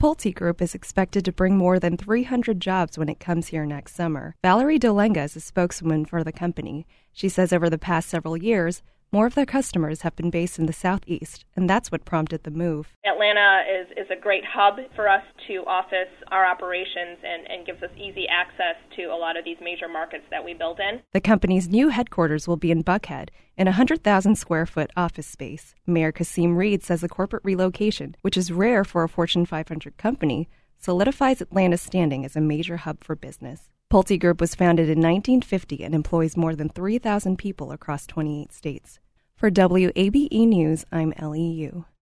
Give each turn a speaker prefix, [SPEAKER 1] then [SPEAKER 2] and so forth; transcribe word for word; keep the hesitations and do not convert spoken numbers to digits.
[SPEAKER 1] Pulte Group is expected to bring more than three hundred jobs when it comes here next summer. Valerie Dolenga is a spokeswoman for the company. She says over the past several years, more of their customers have been based in the Southeast, and that's what prompted the move.
[SPEAKER 2] Atlanta is, is a great hub for us to office our operations and, and gives us easy access to a lot of these major markets that we build in.
[SPEAKER 1] The company's new headquarters will be in Buckhead, in a one hundred thousand square foot office space. Mayor Kasim Reed says the corporate relocation, which is rare for a Fortune five hundred company, solidifies Atlanta's standing as a major hub for business. Pulte Group was founded in nineteen fifty and employs more than three thousand people across twenty-eight states. For W A B E News, I'm Ellie Yu.